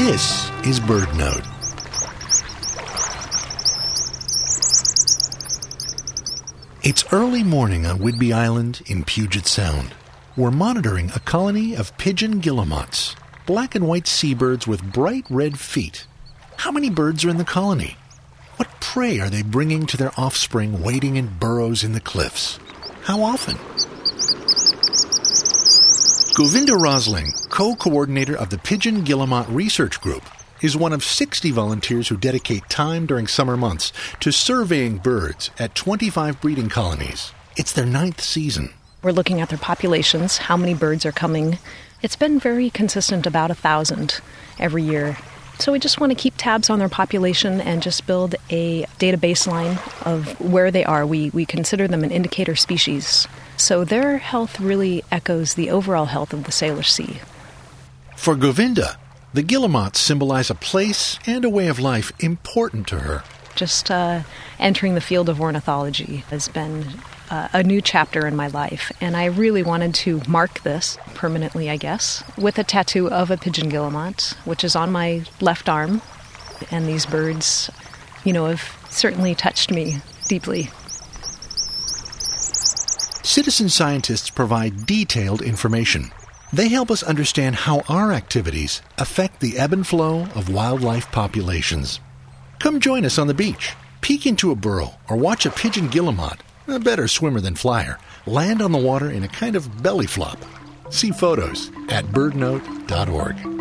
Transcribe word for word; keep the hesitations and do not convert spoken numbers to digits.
This is BirdNote. It's early morning on Whidbey Island in Puget Sound. We're monitoring a colony of pigeon guillemots, black and white seabirds with bright red feet. How many birds are in the colony? What prey are they bringing to their offspring waiting in burrows in the cliffs? How often? Govinda Rosling, co-coordinator of the Pigeon Guillemot Research Group, is one of sixty volunteers who dedicate time during summer months to surveying birds at twenty-five breeding colonies. It's their ninth season. We're looking at their populations, how many birds are coming. It's been very consistent, about a thousand every year. So we just want to keep tabs on their population and just build a data baseline of where they are. We we consider them an indicator species. So their health really echoes the overall health of the Salish Sea. For Govinda, the guillemots symbolize a place and a way of life important to her. Just uh, entering the field of ornithology has been uh, a new chapter in my life, and I really wanted to mark this permanently, I guess, with a tattoo of a pigeon guillemot, which is on my left arm. And these birds, you know, have certainly touched me deeply. Citizen scientists provide detailed information. They help us understand how our activities affect the ebb and flow of wildlife populations. Come join us on the beach, peek into a burrow, or watch a pigeon guillemot, a better swimmer than flyer, land on the water in a kind of belly flop. See photos at birdnote dot org.